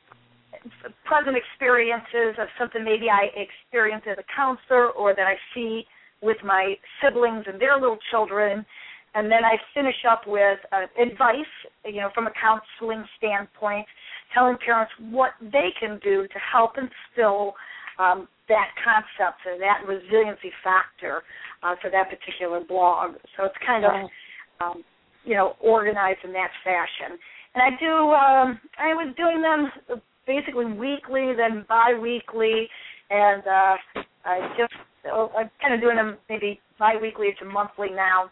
present experiences of something maybe I experienced as a counselor or that I see with my siblings and their little children. And then I finish up with uh, advice, you know, from a counseling standpoint, telling parents what they can do to help instill um, that concept or that resiliency factor uh, for that particular blog. So it's kind of, um, you know, organized in that fashion. And I do, um, I was doing them basically weekly, then bi-weekly, and uh, I just, I'm kind of doing them maybe bi-weekly to monthly now.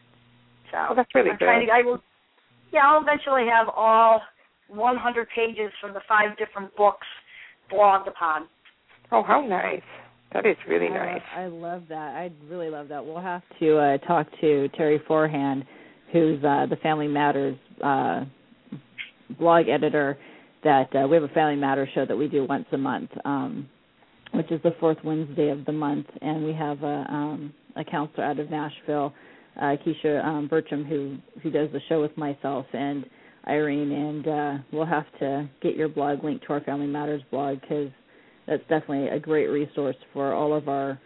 So oh, that's really I'm good. Trying to, I will, yeah, I'll eventually have all one hundred pages from the five different books blogged upon. Oh, how nice. That is really I nice. Love, I love that. I really love that. We'll have to uh, talk to Terry Forehand, who's uh, the Family Matters uh, blog editor. That uh, we have a Family Matters show that we do once a month, um, which is the fourth Wednesday of the month, and we have a, um, a counselor out of Nashville, uh, Keisha um, Bertram, who who does the show with myself and Irene, and uh, we'll have to get your blog linked to our Family Matters blog, because that's definitely a great resource for all of our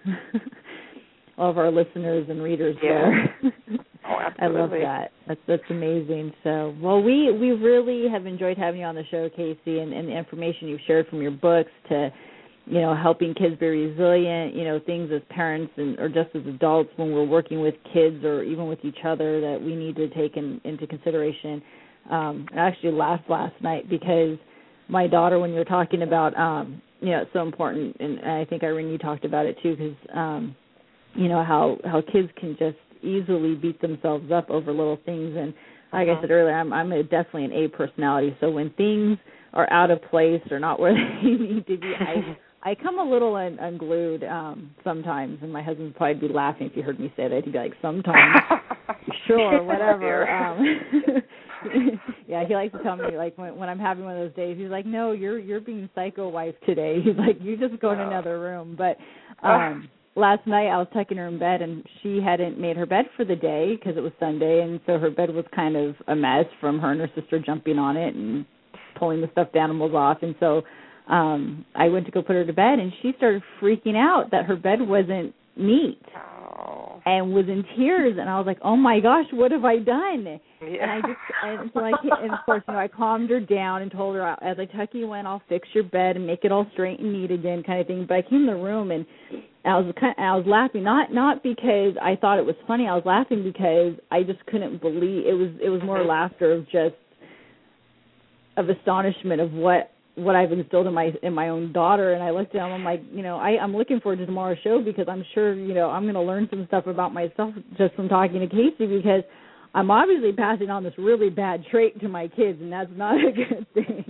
all of our listeners and readers yeah. there. Oh, I love that. That's that's amazing. So, well, we, we really have enjoyed having you on the show, Casey, and, and the information you've shared from your books to, you know, helping kids be resilient, you know, things as parents and or just as adults when we're working with kids or even with each other that we need to take in, into consideration. Um, I actually laughed last night because my daughter, when you were talking about, um, you know, it's so important, and I think, Irene, you talked about it too, because, um, you know, how, how kids can just easily beat themselves up over little things. And like uh-huh. I said earlier, I'm, I'm a, definitely an A personality. So when things are out of place or not where they need to be, I I come a little un, unglued um, sometimes. And my husband would probably be laughing if he heard me say that. He'd be like, sometimes, sure, whatever. Um, yeah, he likes to tell me, like, when, when I'm having one of those days, he's like, no, you're you're being psycho wife today. He's like, you just go in another room. But um last night I was tucking her in bed, and she hadn't made her bed for the day because it was Sunday, and so her bed was kind of a mess from her and her sister jumping on it and pulling the stuffed animals off. And so um, I went to go put her to bed, and she started freaking out that her bed wasn't neat. Oh. and was in tears, and I was like, oh my gosh, what have I done? Yeah. And I just, and so I, and of course, you know, I calmed her down and told her, as I tuck you in, I'll fix your bed and make it all straight and neat again, kind of thing. But I came in the room and I was kind of, I was laughing, not not because I thought it was funny. I was laughing because I just couldn't believe it was. It was more laughter of just of astonishment of what. what I've instilled in my in my own daughter. And I looked down, I'm like, you know, I, I'm looking forward to tomorrow's show because I'm sure, you know, I'm going to learn some stuff about myself just from talking to Casey, because I'm obviously passing on this really bad trait to my kids, and that's not a good thing.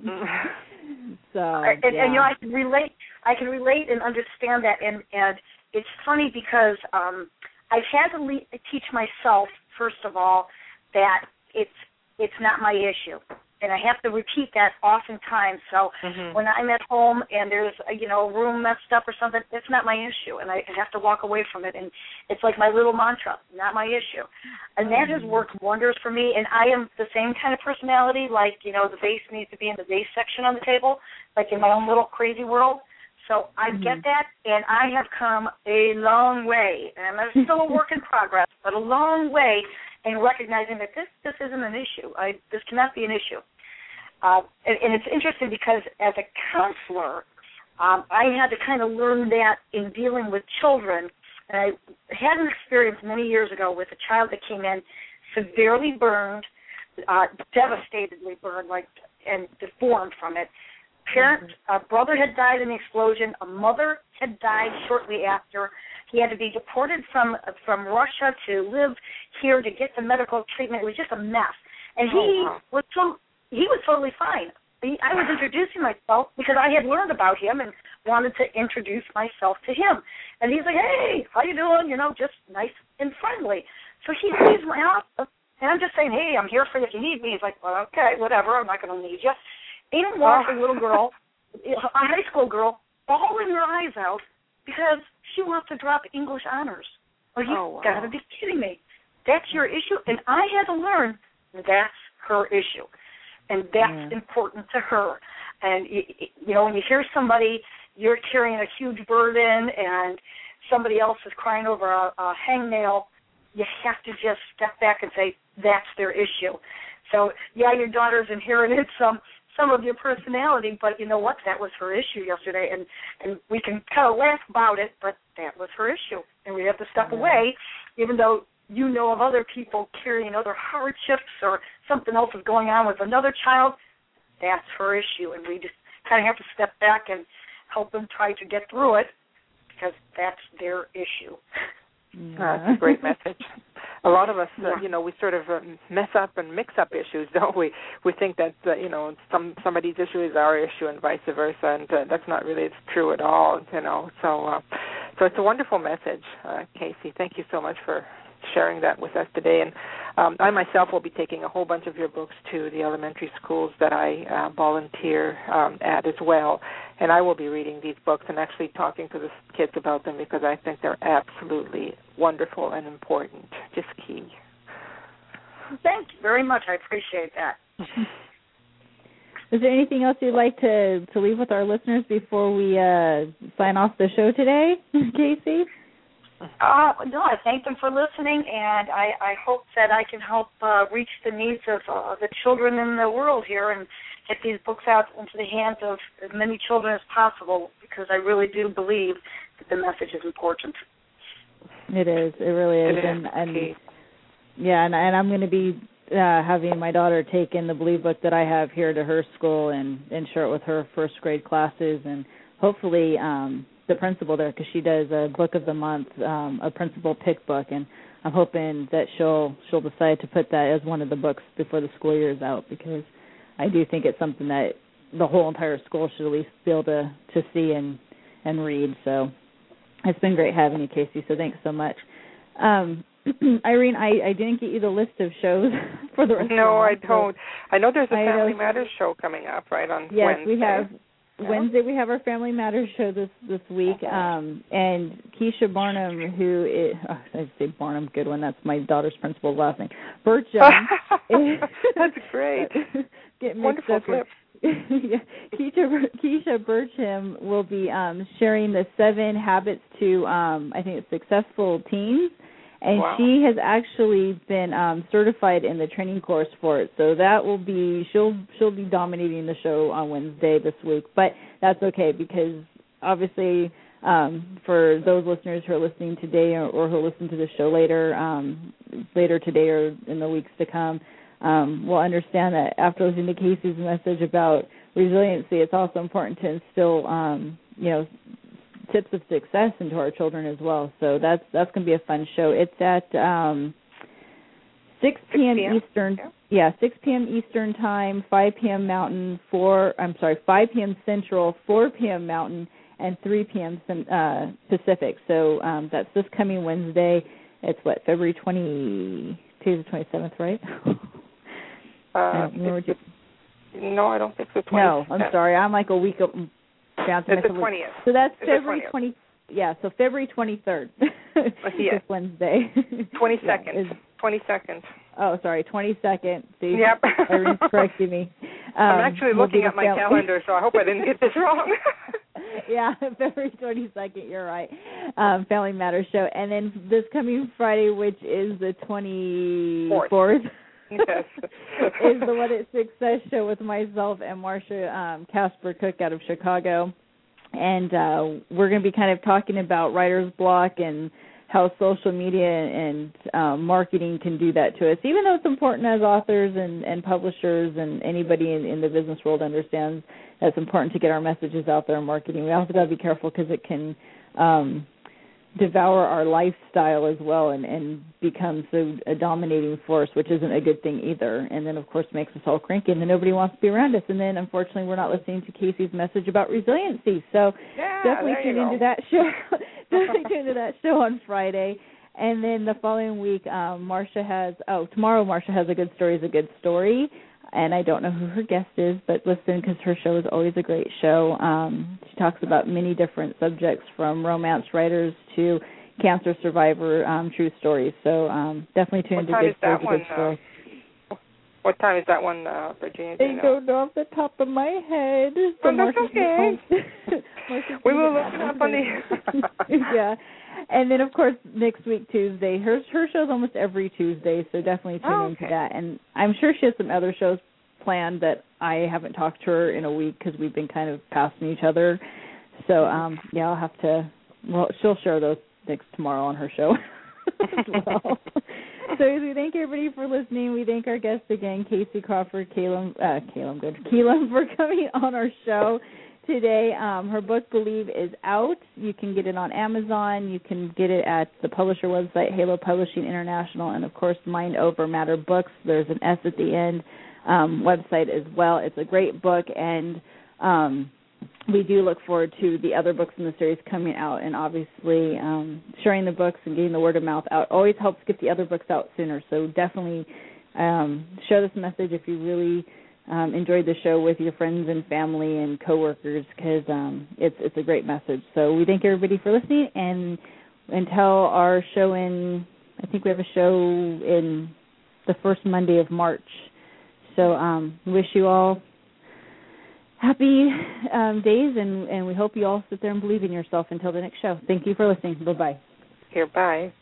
so, and, yeah. and, you know, I can relate, I can relate and understand that. And, and it's funny because um, I've had to le- teach myself, first of all, that it's it's not my issue. And I have to repeat that oftentimes. So mm-hmm. when I'm at home and there's, a, you know, a room messed up or something, it's not my issue. And I have to walk away from it. And it's like my little mantra, not my issue. And that has worked wonders for me. And I am the same kind of personality, like, you know, the vase needs to be in the vase section on the table, like in my own little crazy world. So I mm-hmm. get that, and I have come a long way. And I'm still a work in progress, but a long way in recognizing that this, this isn't an issue. I, this cannot be an issue. Uh, and, and it's interesting because as a counselor, um, I had to kind of learn that in dealing with children. And I had an experience many years ago with a child that came in severely burned, uh, devastatedly burned, like, and deformed from it. Parent, a brother had died in the explosion. A mother had died shortly after. He had to be deported from from Russia to live here to get the medical treatment. It was just a mess. And he oh, wow. was so he was totally fine. He, I was introducing myself because I had learned about him and wanted to introduce myself to him. And he's like, "Hey, how you doing? You know, just nice and friendly." So he leaves my office, and I'm just saying, "Hey, I'm here for you if you need me." He's like, "Well, okay, whatever. I'm not going to need you." In walks a little girl, a high school girl, bawling her eyes out because she wants to drop English honors. Well, you oh, wow. got to be kidding me. That's your issue? And I had to learn that's her issue, and that's yeah. important to her. And, you know, when you hear somebody, you're carrying a huge burden, and somebody else is crying over a, a hangnail, you have to just step back and say, that's their issue. So, yeah, your daughter's inherited some some of your personality, but you know what? That was her issue yesterday, and, and we can kind of laugh about it, but that was her issue, and we have to step away, even though you know of other people carrying other hardships or something else is going on with another child. That's her issue, and we just kind of have to step back and help them try to get through it because that's their issue. Yeah. That's a great message. A lot of us, uh, you know, we sort of uh, mess up and mix up issues, don't we? We think that, uh, you know, some somebody's issue is our issue and vice versa, and uh, that's not really true at all, you know. So, uh, so it's a wonderful message, uh, Casey. Thank you so much for sharing that with us today. And um, I myself will be taking a whole bunch of your books to the elementary schools that I uh, volunteer um, at as well. And I will be reading these books and actually talking to the kids about them because I think they're absolutely wonderful and important, just key. Thank you very much. I appreciate that. Is there anything else you'd like to, to leave with our listeners before we uh, sign off the show today, Casey? Uh, no, I thank them for listening, and I, I hope that I can help uh, reach the needs of uh, the children in the world here and get these books out into the hands of as many children as possible, because I really do believe that the message is important. It is. It really is. It and, is. and yeah, and, and I'm going to be uh, having my daughter take in the Believe book that I have here to her school and, and share it with her first grade classes, and hopefully um, the principal there, because she does a book of the month, um, a principal pick book, and I'm hoping that she'll she'll decide to put that as one of the books before the school year is out, because I do think it's something that the whole entire school should at least be able to, to see and, and read. So it's been great having you, Casey, so thanks so much. Um, Irene, I, I didn't get you the list of shows for the rest no, of the month. No, I don't. I know there's a I Family know. Matters show coming up, right, on yes, Wednesday. Yes, we have. Yeah. Wednesday we have our Family Matters show this this week, um, and Keisha Barnum, who is, oh, I say Barnum, good one. That's my daughter's principal's last name. Bircham. That's great. Get mixed Wonderful up. flip. yeah. Keisha, Keisha Bircham will be um, sharing the seven habits to, um, I think it's successful teens, And wow. she has actually been um, certified in the training course for it. So that will be she'll she'll be dominating the show on Wednesday this week. But that's okay because obviously um, for those listeners who are listening today or, or who listen to the show later um, later today or in the weeks to come, um, will understand that after listening to Casey's message about resiliency, it's also important to instill um, you know tips of success into our children as well. So that's that's going to be a fun show. It's at um, six p.m. Eastern. Yeah. yeah, six p.m. Eastern time, five p.m. Mountain, four. I'm sorry, five p.m. Central, four p.m. Mountain, and three p.m. Uh, Pacific. So um, that's this coming Wednesday. It's what February twenty, today's the twenty-seventh, right? Uh, I it's, no, I don't think so. No, I'm sorry. I'm like a week up. It's the twentieth. So that's it's February twentieth. Yeah, so February twenty-third. Yes. This Wednesday. twenty-second. Yeah, twenty-second. Oh, sorry, twenty-second. See, yep. Irene corrected me. Um, I'm actually we'll looking at my family. calendar, so I hope I didn't get this wrong. Yeah, February twenty-second, you're right. Um, Family Matters show. And then this coming Friday, which is the twenty-fourth. Yes. is the What It Success show with myself and Marcia um, Casper Cook out of Chicago. And uh, we're going to be kind of talking about writer's block and how social media and um, marketing can do that to us, even though it's important as authors and, and publishers and anybody in, in the business world understands that it's important to get our messages out there in marketing. We also got to be careful because it can um, devour our lifestyle as well and, and become so a dominating force, which isn't a good thing either. And then, of course, makes us all cranky and then nobody wants to be around us. And then, unfortunately, we're not listening to Casey's message about resiliency. So yeah, definitely tune go. into that show. definitely tune into that show on Friday. And then the following week, um, Marcia has, oh, tomorrow Marcia has a good story is a good story. And I don't know who her guest is, but listen, because her show is always a great show. Um, she talks about many different subjects, from romance writers to cancer survivor um, true stories. So um, definitely tune into Good Stories, Good Story. Uh, what time is that one, uh, Virginia? I don't know off the top of my head. So well, that's okay. We will look it up on the... Yeah. And then, of course, next week, Tuesday, her her show's almost every Tuesday, so definitely tune oh, into okay. that. And I'm sure she has some other shows planned that I haven't talked to her in a week because we've been kind of passing each other. So, um, yeah, I'll have to, well, she'll share those next tomorrow on her show as well. So we thank everybody for listening. We thank our guests again, Casey Crawford, Caleb, uh, Caleb, good, Caleb, for coming on our show today. Um, her book, Believe, is out. You can get it on Amazon. You can get it at the publisher website, Halo Publishing International, and, of course, Mind Over Matter Books. There's an S at the end um, website as well. It's a great book, and um, we do look forward to the other books in the series coming out, and obviously um, sharing the books and getting the word of mouth out always helps get the other books out sooner. So definitely um, share this message if you really Um, enjoyed the show with your friends and family and coworkers, because um, it's it's a great message. So we thank everybody for listening, and until our show in, I think we have a show in the first Monday of March. So um, wish you all happy um, days, and, and we hope you all sit there and believe in yourself until the next show. Thank you for listening. Bye-bye. Here, bye.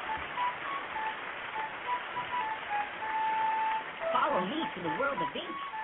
Follow me to the world of ink.